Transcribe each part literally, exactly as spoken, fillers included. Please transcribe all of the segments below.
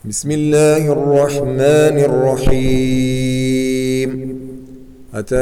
بسم الله الرحمن الرحيم. أتى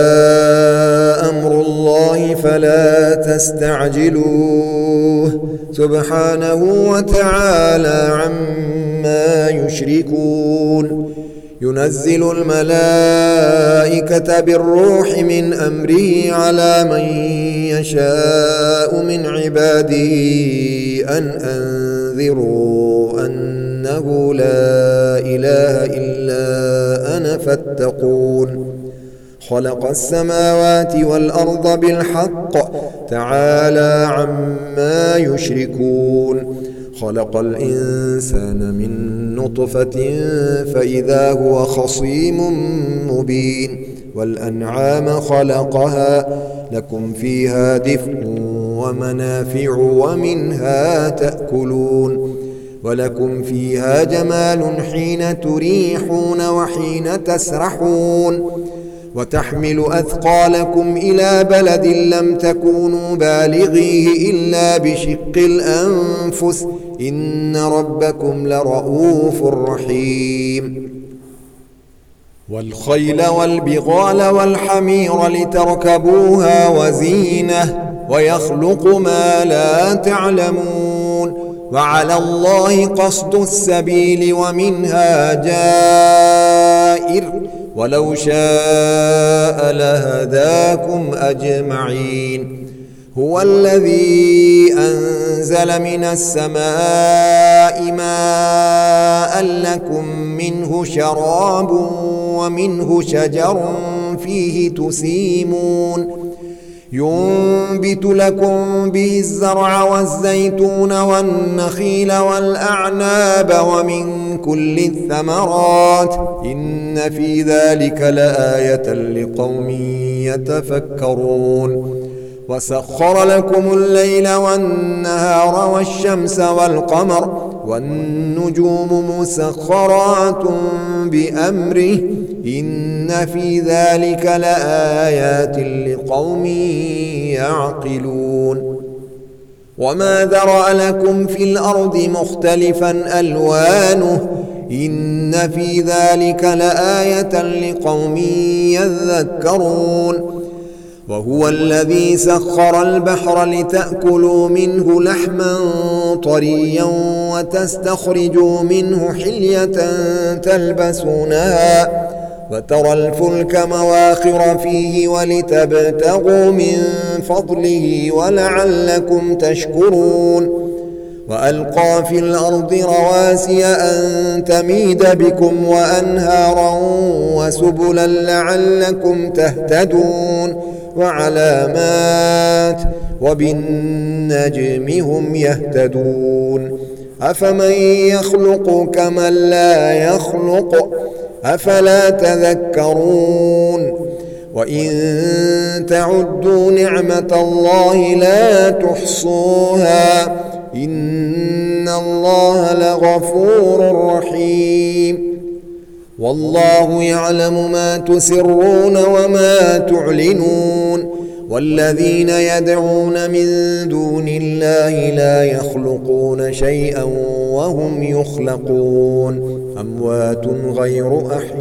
أمر الله فلا تستعجلوه سبحانه وتعالى عما يشركون. ينزل الملائكة بالروح من أمره على من يشاء من عباده أن أنذروا أنه لا إله إلا أنا فاتقون. خلق السماوات والأرض بالحق تعالى عما يشركون. خلق الإنسان من نطفة فإذا هو خصيم مبين. والأنعام خلقها لكم فيها دفء ومنافع ومنها تأكلون. ولكم فيها جمال حين تريحون وحين تسرحون. وتحمل أثقالكم إلى بلد لم تكونوا بالغيه إلا بشق الأنفس إن ربكم لرؤوف رحيم. والخيل والبغال والحمير لتركبوها وزينة ويخلق ما لا تعلمون. وعلى الله قصد السبيل ومنها جائر ولو شاء لهداكم أجمعين. هو الذي أنزل من السماء ماء لكم منه شراب ومنه شجر فيه تسيمون. ينبت لكم به الزرع والزيتون والنخيل والأعناب ومن كل الثمرات إن في ذلك لآية لقوم يتفكرون. وسخر لكم الليل والنهار والشمس والقمر والنجوم مسخرات بأمره إن في ذلك لآيات لقوم يعقلون. وما ذرأ لكم في الأرض مختلفا ألوانه إن في ذلك لآية لقوم يذكرون. وهو الذي سخر البحر لتأكلوا منه لحما طريا وتستخرجوا منه حلية تلبسونها وترى الفلك مواخر فيه ولتبتغوا من فضله ولعلكم تشكرون. وألقى في الأرض رواسي أن تميد بكم وأنهارا وسبلا لعلكم تهتدون وعلامات وبالنجم هم يهتدون. أفمن يخلق كمن لا يخلق أفلا تذكرون. وإن تعدوا نعمة الله لا تحصوها إن الله لغفور رحيم. والله يعلم ما تسرون وما تعلنون. والذين يدعون من دون الله لا يخلقون شيئا وهم يخلقون أموات غير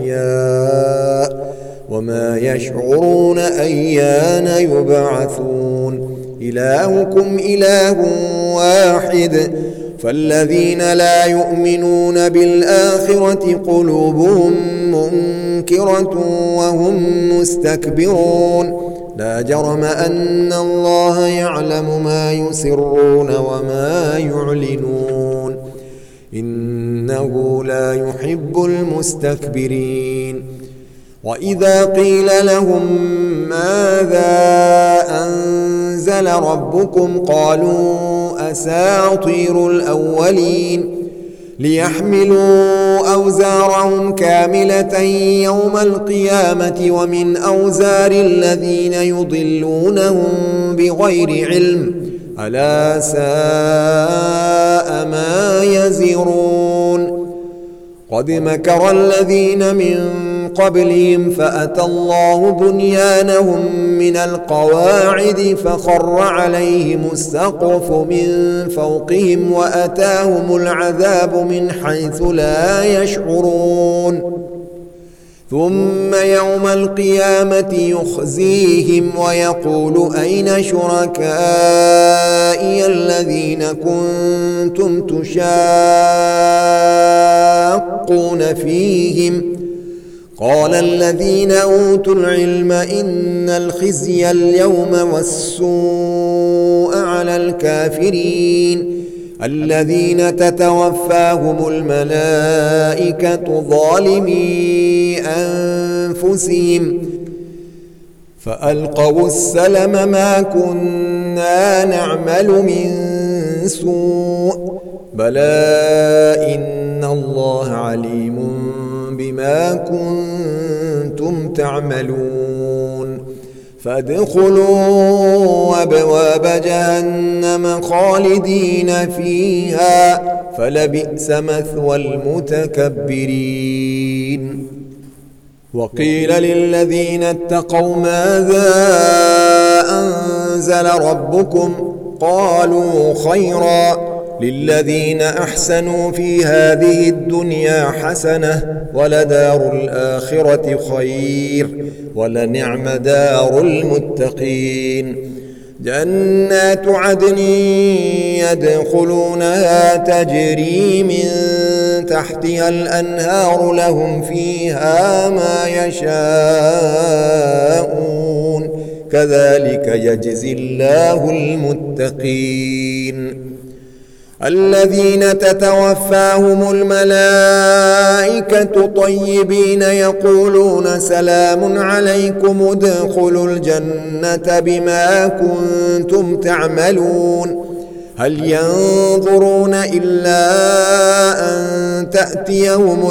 أحياء وما يشعرون أيان يبعثون. إلهكم إله واحد فالذين لا يؤمنون بالآخرة قلوبهم منكرة وهم مستكبرون. لا جرم أن الله يعلم ما يسرون وما يعلنون إنه لا يحب المستكبرين. وإذا قيل لهم ماذا أنزل ربكم قالوا أساطير الأولين ليحملوا أوزارهم كاملة يوم القيامة ومن أوزار الذين يضلونهم بغير علم ألا ساء ما يزرون. قد مكر الذين من قبلهم فأتى الله بنيانهم من القواعد فخر عليهم السقف من فوقهم وأتاهم العذاب من حيث لا يشعرون ثم يوم القيامة يخزيهم ويقول أين شركائي الذين كنتم تشاقون فيهم قال الذين أوتوا العلم إن الخزي اليوم والسوء على الكافرين الذين تتوفاهم الملائكة ظالمي أنفسهم فألقوا السلم ما كنا نعمل من سوء بلى إن الله عليم بما كنتم تعملون فادخلوا أبواب جهنم خالدين فيها فلبئس مثوى المتكبرين وقيل للذين اتقوا ماذا أنزل ربكم قالوا خيرا للذين أحسنوا في هذه الدنيا حسنة ولدار الآخرة خير ولنعم دار المتقين جنات عدن يدخلونها تجري من تحتها الأنهار لهم فيها ما يشاءون كذلك يجزي الله المتقين الذين تتوفاهم الملائكة طيبين يقولون سلام عليكم ادخلوا الجنة بما كنتم تعملون هل ينظرون إلا أن تأتيهم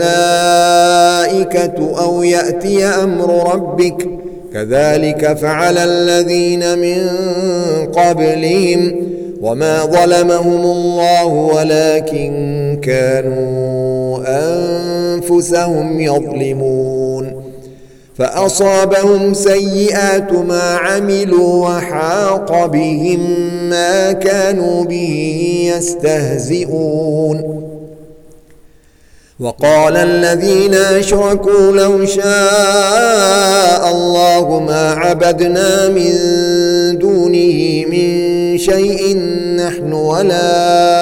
الملائكة أو يأتي أمر ربك كذلك فعل الذين من قبلهم وما ظلمهم الله ولكن كانوا أنفسهم يظلمون فأصابهم سيئات ما عملوا وحاق بهم ما كانوا به يستهزئون وقال الذين أشركوا لو شاء الله ما عبدنا من دونه من شيء نحن ولا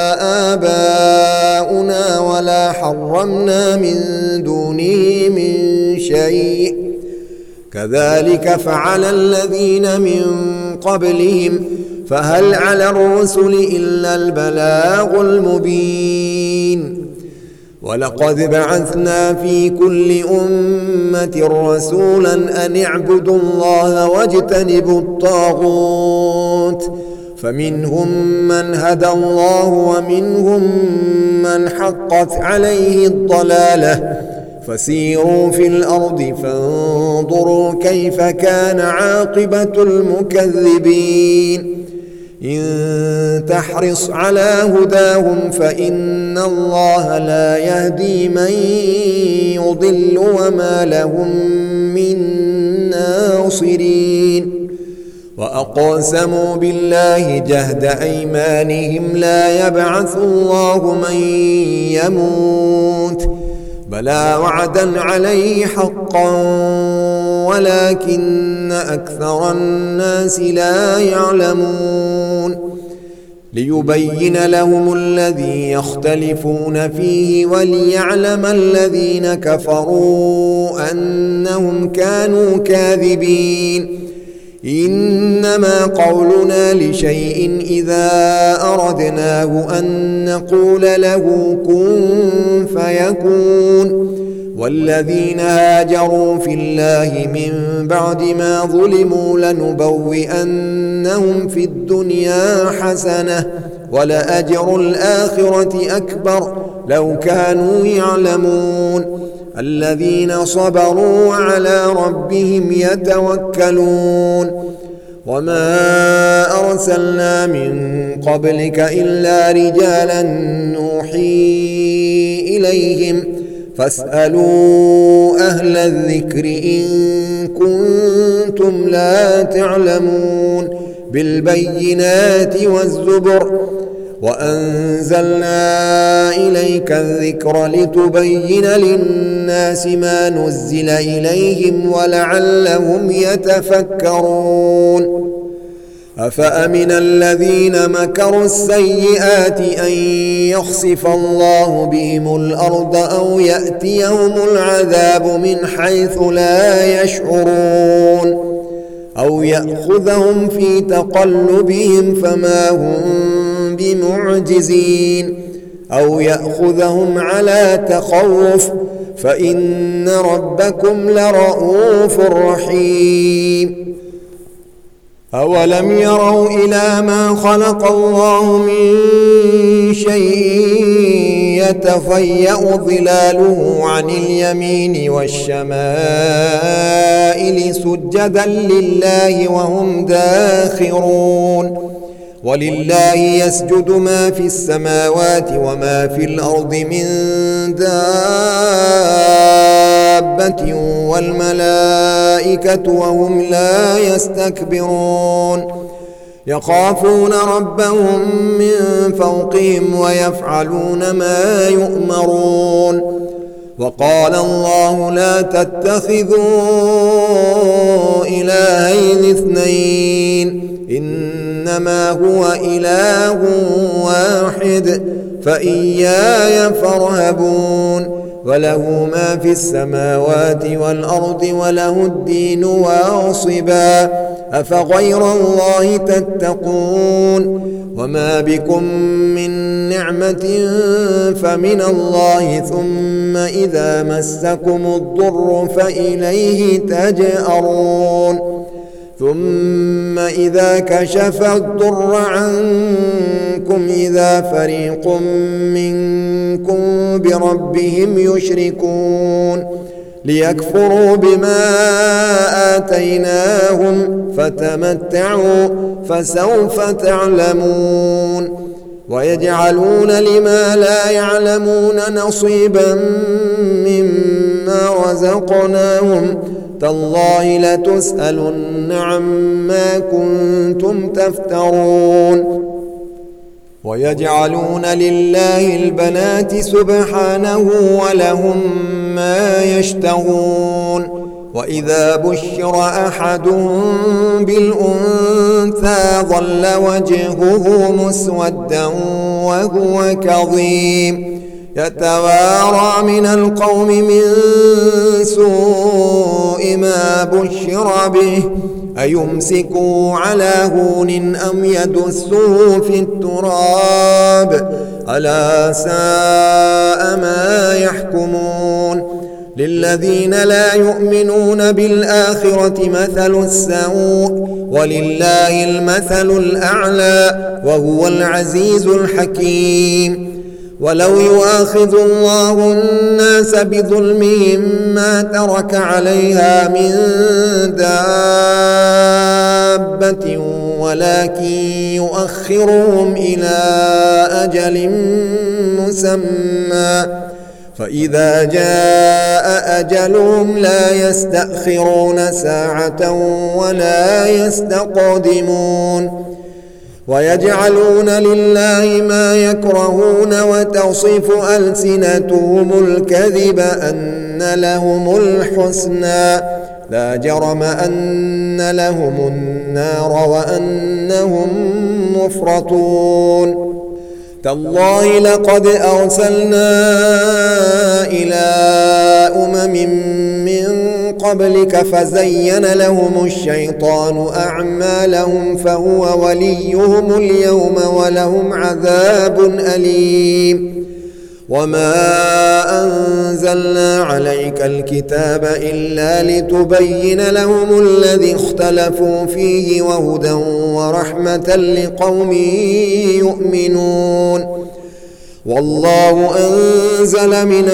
آباؤنا ولا حرمنا من دونه من شيء كذلك فعل الذين من قبلهم فهل على الرسل إلا البلاغ المبين ولقد بعثنا في كل أمة رسولا أن اعبدوا الله واجتنبوا الطاغوت فمنهم من هدى الله ومنهم من حقت عليه الضلالة فسيروا في الأرض فانظروا كيف كان عاقبة المكذبين إن تحرص على هداهم فإن الله لا يهدي من يضل وما لهم من ناصرين وأقسموا بالله جهد أيمانهم لا يبعث الله من يموت بلى وعدا عليه حقا ولكن أكثر الناس لا يعلمون ليبين لهم الذي يختلفون فيه وليعلم الذين كفروا أنهم كانوا كاذبين إنما قولنا لشيء إذا أردناه أن نقول له كن فيكون والذين هاجروا في الله من بعد ما ظلموا لنبوئنهم في الدنيا حسنة ولأجر الآخرة أكبر لو كانوا يعلمون الذين صبروا وعلى ربهم يتوكلون وما أرسلنا من قبلك إلا رجالا نوحي إليهم فاسألوا أهل الذكر إن كنتم لا تعلمون بالبينات والزبر وأنزلنا إليك الذكر لتبين للناس ما نزل إليهم ولعلهم يتفكرون أفأمن الذين مكروا السيئات أن يخسف الله بهم الأرض أو يأتيهم العذاب من حيث لا يشعرون أو يأخذهم في تقلبهم فما هم بمعجزين أو يأخذهم على تخوف فإن ربكم لرؤوف رحيم أولم يروا إلى ما خلق الله من شيء يتفيأ ظلاله عن اليمين والشمائل سجدا لله وهم داخرون ولله يسجد ما في السماوات وما في الأرض من دابة والملائكة وهم لا يستكبرون يخافون ربهم من فوقهم ويفعلون ما يؤمرون وقال الله لا تتخذوا إلهين اثنين إنما هو إله واحد فإياي فارهبون وله ما في السماوات والأرض وله الدين واصبا أفغير الله تتقون وما بكم من نعمة فمن الله ثم إذا مسكم الضر فإليه تجأرون ثم إذا كشف الضر عنكم إذا فريق منكم بربهم يشركون ليكفروا بما آتيناهم فتمتعوا فسوف تعلمون ويجعلون لما لا يعلمون نصيبا مما رزقناهم تالله لتسألن عما كنتم تفترون ويجعلون لله البنات سبحانه ولهم ما يشتهون وإذا بشر أحدهم بالأنثى ظل وجهه مسودا وهو كظيم يتوارى من القوم من سوء ما بشر به أيمسكوا على هون أم يدسوا في التراب ألا ساء ما يحكمون للذين لا يؤمنون بالآخرة مثل السوء ولله المثل الأعلى وهو العزيز الحكيم ولو يؤاخذ الله الناس بظلمهم ما ترك عليها من دابة ولكن يؤخرهم إلى أجل مسمى فإذا جاء أجلهم لا يستأخرون ساعة ولا يستقدمون ويجعلون لله ما يكرهون وتصف ألسنتهم الكذب أن لهم الحسنى لا جرم أن لهم النار وأنهم مفرطون تالله لقد أرسلنا إلى أمم من قبلك فزين لهم الشيطان أعمالهم فهو وليهم اليوم ولهم عذاب أليم وما أنزلنا عليك الكتاب إلا لتبين لهم الذي اختلفوا فيه وهدى ورحمة لقوم يؤمنون والله أنزل من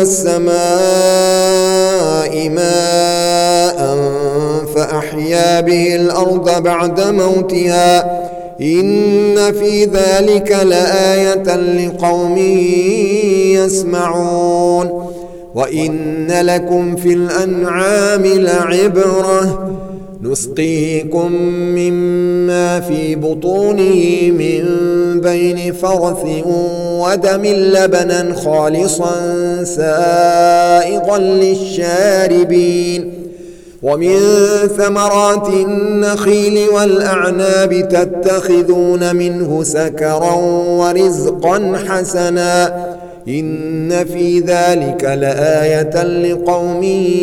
السماء ماء فأحيا به الأرض بعد موتها إن في ذلك لآية لقوم يسمعون وإن لكم في الأنعام لعبرة نسقيكم مما في بطونه من بين فرث ودم لبنا خالصا سائغا للشاربين ومن ثمرات النخيل والأعناب تتخذون منه سكرا ورزقا حسنا إن في ذلك لآية لقوم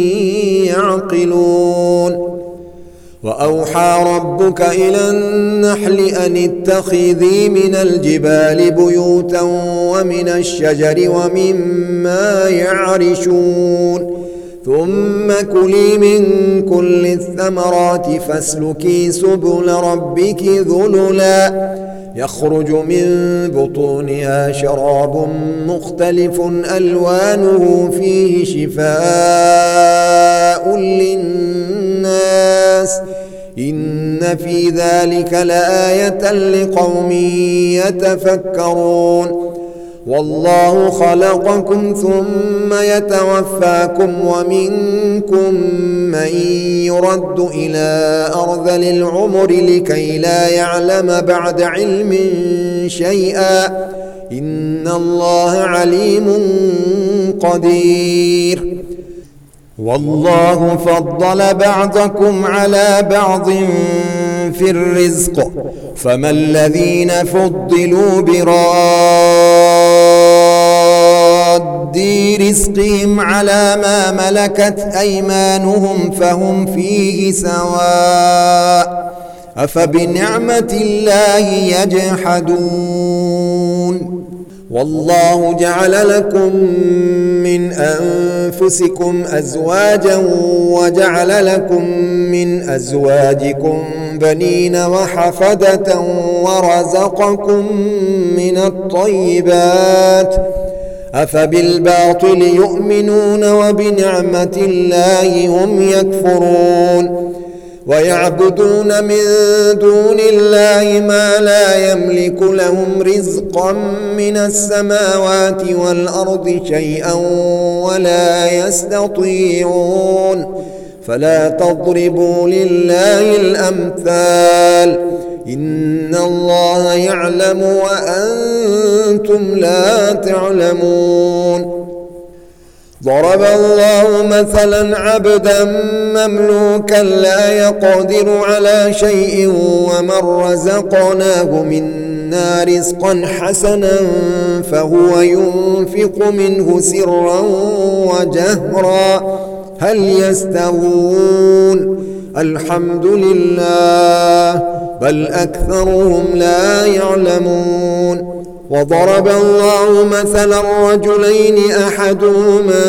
يعقلون وأوحى ربك إلى النحل أن اتخذي من الجبال بيوتا ومن الشجر ومما يعرشون ثم كلي من كل الثمرات فاسلكي سبل ربك ذللا يخرج من بطونها شراب مختلف ألوانه فيه شفاء للناس إن في ذلك لآية لقوم يتفكرون والله خلقكم ثم يتوفاكم ومنكم من يرد إلى أرذل العمر لكي لا يعلم بعد علم شيئا إن الله عليم قدير والله فضل بعضكم على بعض في الرزق فما الذين فضلوا براد رزقهم على ما ملكت أيمانهم فهم فيه سواء أفبنعمة الله يجحدون والله جعل لكم من أنفسكم أزواجا وجعل لكم من أزواجكم بنين وحفدة ورزقكم من الطيبات أفبالباطل يؤمنون وبنعمة الله هم يكفرون ويعبدون من دون الله ما لا يملك لهم رزقا من السماوات والأرض شيئا ولا يستطيعون فلا تضربوا لله الأمثال إن الله يعلم وأنتم لا تعلمون ضرب الله مثلا عبدا مملوكا لا يقدر على شيء ومن رزقناه منا رزقا حسنا فهو ينفق منه سرا وجهرا هل يستوون الحمد لله بل أكثرهم لا يعلمون وضرب الله مثلا رجلين أحدهما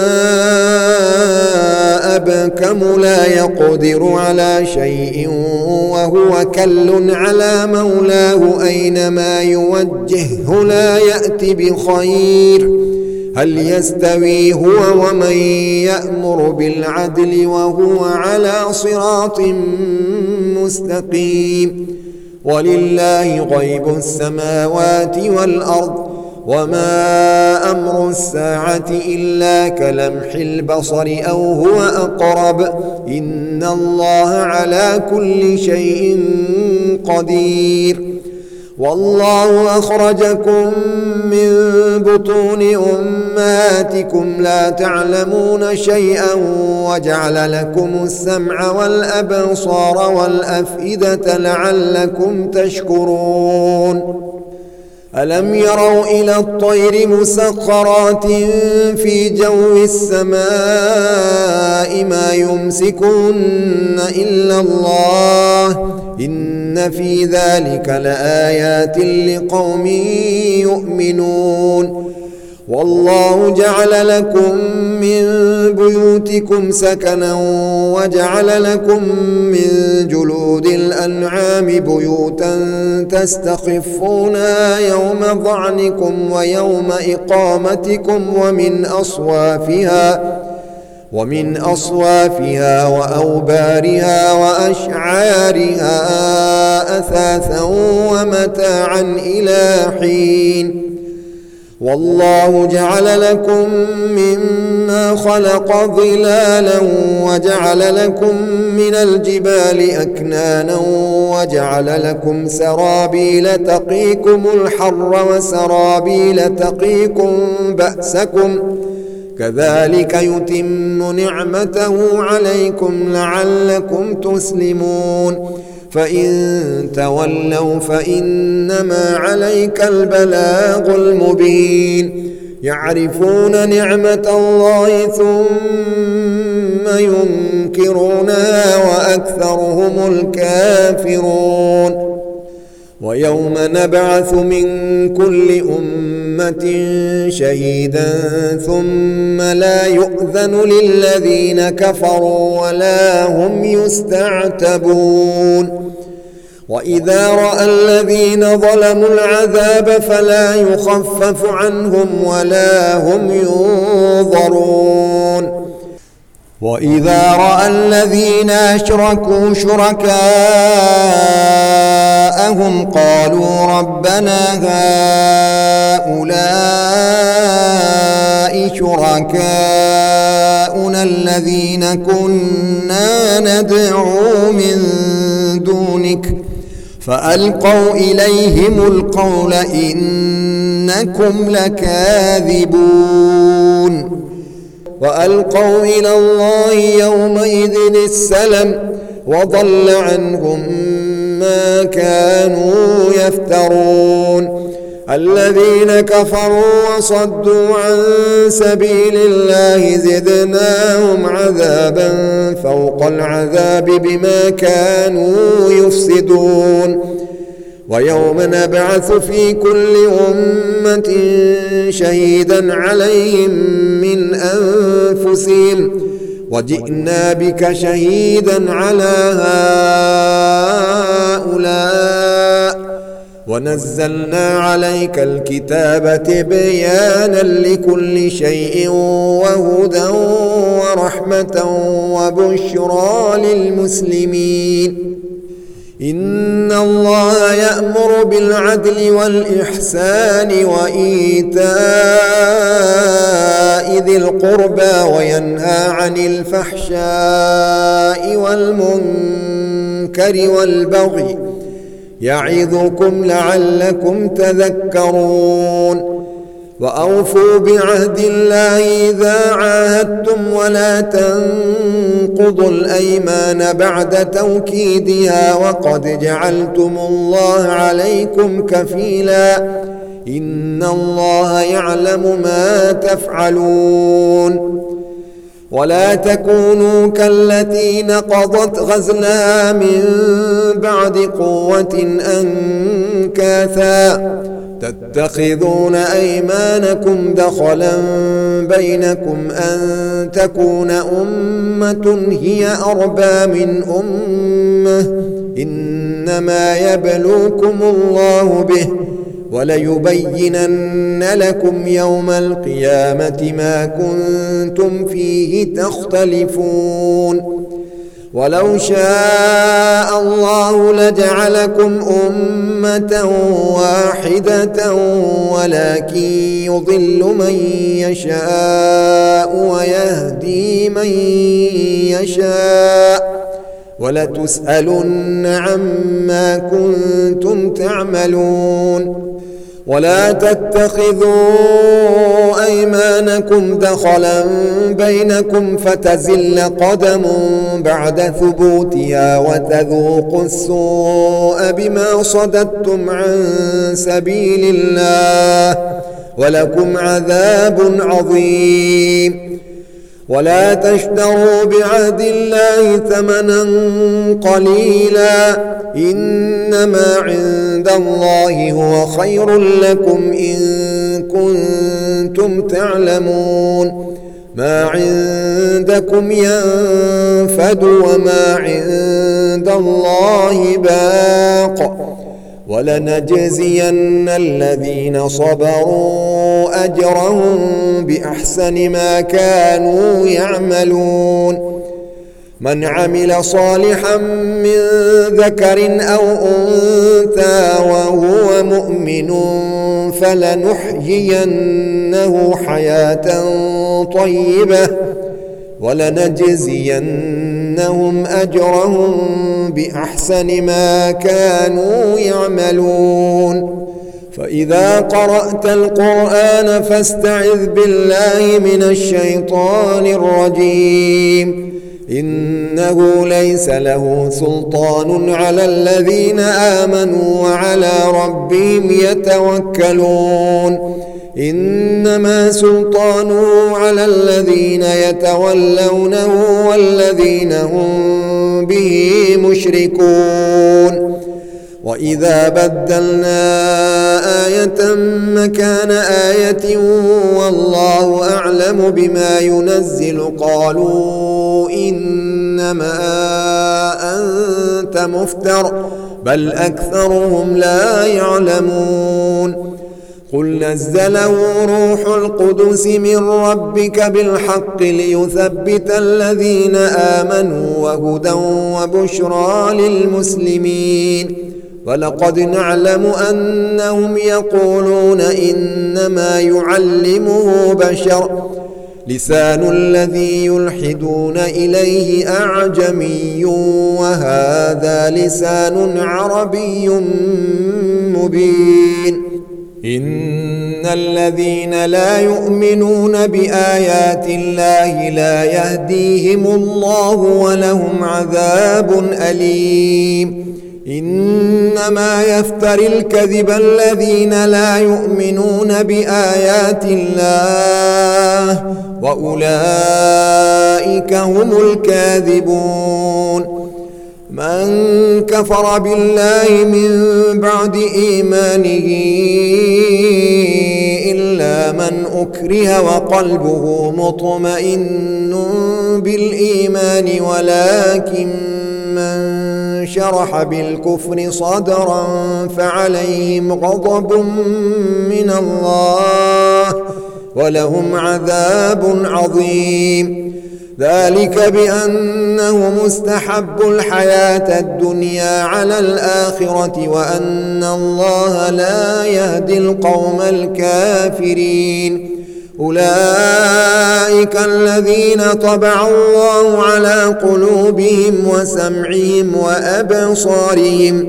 أبكم لا يقدر على شيء وهو كل على مولاه أينما يوجهه لا يأتي بخير هل يستوي هو ومن يأمر بالعدل وهو على صراط مستقيم ولله غيب السماوات والأرض وما أمر الساعة إلا كلمح البصر أو هو أقرب إن الله على كل شيء قدير والله أخرجكم من بطون أمهاتكم لا تعلمون شيئا وجعل لكم السمع والأبصار والأفئدة لعلكم تشكرون ألم يروا إلى الطير مسخرات في جو السماء ما يمسكن إلا الله إن في ذلك لآيات لقوم يؤمنون والله جعل لكم من بيوتكم سكنا وجعل لكم من جلود الأنعام بيوتا تستخفونها يوم ظعنكم ويوم إقامتكم ومن أصوافها ومن أصوافها وأوبارها وأشعارها أثاثا ومتاعا إلى حين والله جعل لكم مما خلق ظلالا وجعل لكم من الجبال أكنانا وجعل لكم سرابيل تقيكم الحر وسرابيل تقيكم بأسكم كذلك يتم نعمته عليكم لعلكم تسلمون فإن تولوا فإنما عليك البلاغ المبين يعرفون نعمة الله ثم ينكرونها وأكثرهم الكافرون ويوم نبعث من كل أمة شهيدا ثم لا يؤذن للذين كفروا ولا هم يستعتبون وإذا رأى الذين ظلموا العذاب فلا يخفف عنهم ولا هم ينظرون وإذا رأى الذين أشركوا شركاءهم قالوا ربنا هؤلاء شركاؤنا الذين كنا ندعو من دونك فألقوا إليهم القول إنكم لكاذبون وألقوا إلى الله يومئذ السلم وضل عنهم ما كانوا يفترون الذين كفروا وصدوا عن سبيل الله زدناهم عذابا فوق العذاب بما كانوا يفسدون ويوم نبعث في كل أمة شهيدا عليهم من أنفسهم وجئنا بك شهيدا على هؤلاء ونزلنا عليك الكتاب تبيانا لكل شيء وهدى ورحمة وبشرى للمسلمين إن الله يأمر بالعدل والإحسان وإيتاء ذي القربى وينهى عن الفحشاء والمنكر والبغي يعظكم لعلكم تذكرون وأوفوا بعهد الله إذا عاهدتم ولا تنقضوا الأيمان بعد توكيدها وقد جعلتم الله عليكم كفيلا إن الله يعلم ما تفعلون ولا تكونوا كالتي نقضت غزلها من بعد قوة أنكاثا تتخذون أيمانكم دخلا بينكم أن تكون أمة هي أربى من أمة إنما يبلوكم الله به وليبينن لكم يوم القيامة ما كنتم فيه تختلفون ولو شاء الله لجعلكم أمة واحدة ولكن يضل من يشاء ويهدي من يشاء ولتسألن عما كنتم تعملون ولا تتخذوا أيمانكم دخلا بينكم فتزل قدم بعد ثبوتها وتذوقوا السوء بما صددتم عن سبيل الله ولكم عذاب عظيم ولا تشتروا بعهد الله ثمنا قليلا إنما عند الله هو خير لكم إن كنتم تعلمون ما عندكم ينفد وما عند الله باق ولنجزين الذين صبروا أجرهم بأحسن ما كانوا يعملون من عمل صالحا من ذكر أو أنثى وهو مؤمن فلنحيينه حياة طيبة ولنجزينهم أجرهم بأحسن ما كانوا يعملون. فإذا قرأت القرآن فاستعذ بالله من الشيطان الرجيم إنه ليس له سلطان على الذين آمنوا وعلى ربهم يتوكلون إنما سلطانه على الذين يتولونه والذين هم به مشركون. وإذا بدلنا آية مكان آية والله أعلم بما ينزل قالوا إنما أنت مفتر بل أكثرهم لا يعلمون. قل نزله روح القدس من ربك بالحق ليثبت الذين آمنوا وهدى وبشرى للمسلمين. ولقد نعلم أنهم يقولون إنما يعلمه بشر لسان الذي يلحدون إليه أعجمي وهذا لسان عربي مبين. إن الذين لا يؤمنون بآيات الله لا يهديهم الله ولهم عذاب أليم. إنما يفتري الكذب الذين لا يؤمنون بآيات الله وأولئك هم الكاذبون. من كفر بالله من بعد إيمانه إلا من أكره وقلبه مطمئن بالإيمان ولكن من شرح بالكفر صدرا فعليهم غضب من الله ولهم عذاب عظيم. ذلك بأنهم استحبوا الحياة الدنيا على الآخرة وأن الله لا يهدي القوم الكافرين. أولئك الذين طبع الله على قلوبهم وسمعهم وأبصارهم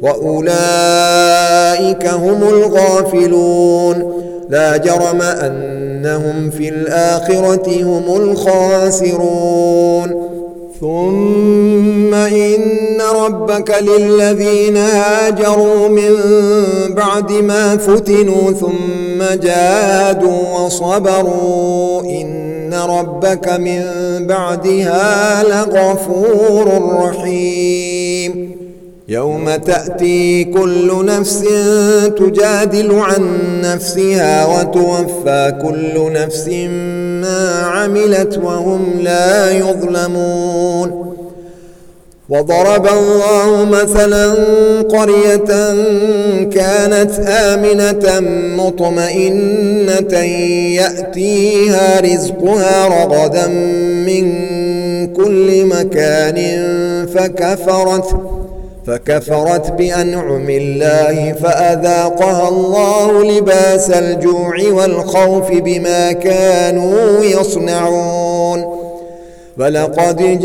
وأولئك هم الغافلون. لا جرم أنهم في الآخرة هم الخاسرون. ثم إن ربك للذين هاجروا من بعد ما فتنوا ثم جاهدوا وصبروا إن ربك من بعدها لغفور رحيم. يوم تأتي كل نفس تجادل عن نفسها وتوفى كل نفس ما عملت وهم لا يظلمون. وضرب الله مثلا قرية كانت آمنة مطمئنة يأتيها رزقها رغدا من كل مكان فكفرت فكفرت بأنعم الله فأذاقها الله لباس الجوع والخوف بما كانوا يصنعون. ولقد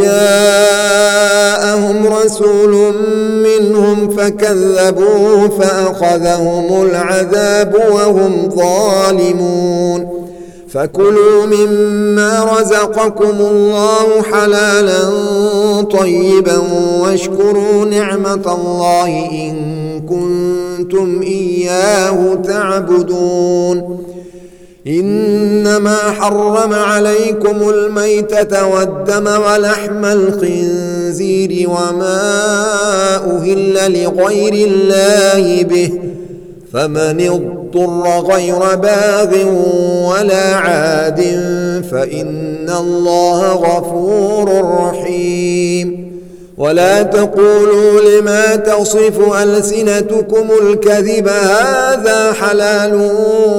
جاءهم رسول منهم فكذبوه فأخذهم العذاب وهم ظالمون. فكلوا مما رزقكم الله حلالا طيبا واشكروا نعمة الله إن كنتم إياه تعبدون. إنما حرم عليكم الميتة والدم ولحم الخنزير وما أهل لغير الله به فمن اضطر غير باغ ولا عاد فإن الله غفور رحيم. ولا تقولوا لما تصف ألسنتكم الكذب هذا حلال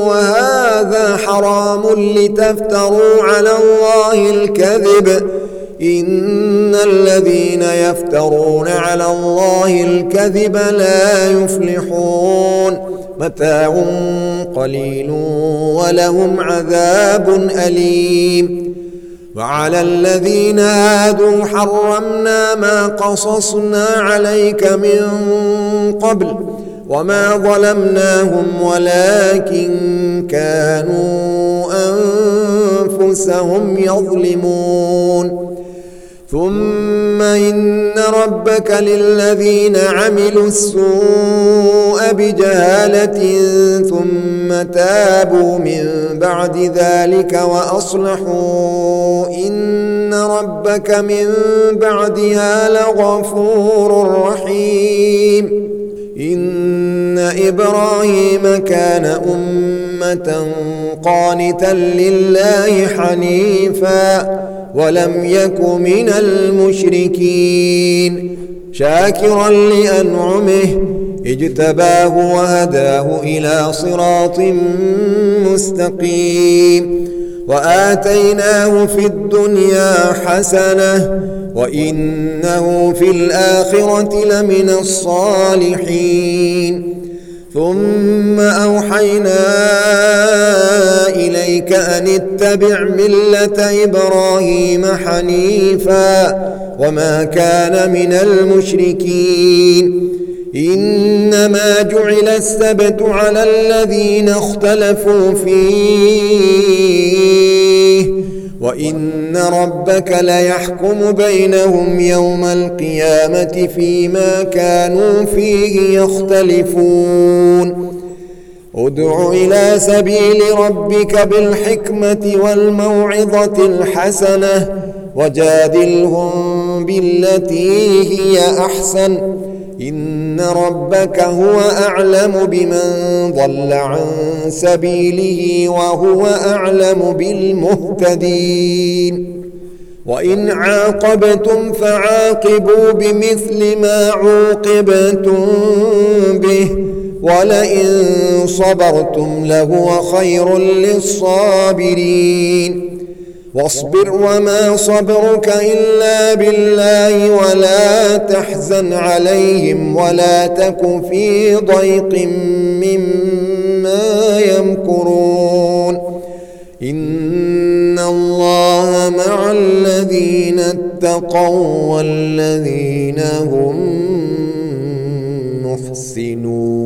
وهذا حرام لتفتروا على الله الكذب إن الذين يفترون على الله الكذب لا يفلحون متاع قليل ولهم عذاب أليم وعلى الذين هادوا حرمنا ما قصصنا عليك من قبل وما ظلمناهم ولكن كانوا أنفسهم يظلمون ثم إن ربك للذين عملوا السوء بجهالة ثم تابوا من بعد ذلك وأصلحوا إن ربك من بعدها لغفور رحيم إن إبراهيم كان أمة قانتا لله حنيفا ولم يك من المشركين شاكرا لأنعمه اجتباه وهداه إلى صراط مستقيم وآتيناه في الدنيا حسنة وإنه في الآخرة لمن الصالحين ثم أوحينا إليك أن اتبع ملة إبراهيم حنيفا وما كان من المشركين إنما جعل السبت على الذين اختلفوا فيه وإن ربك ليحكم بينهم يوم القيامة فيما كانوا فيه يختلفون ادع إلى سبيل ربك بالحكمة والموعظة الحسنة وجادلهم بالتي هي أحسن إن ربك هو أعلم بمن ضل عن سبيله وهو أعلم بالمهتدين وإن عاقبتم فعاقبوا بمثل ما عوقبتم به ولئن صبرتم لهو خير للصابرين واصبر وما صبرك إلا بالله ولا تحزن عليهم ولا تك في ضيق مما يمكرون إن الله مع الذين اتقوا والذين هم محسنون.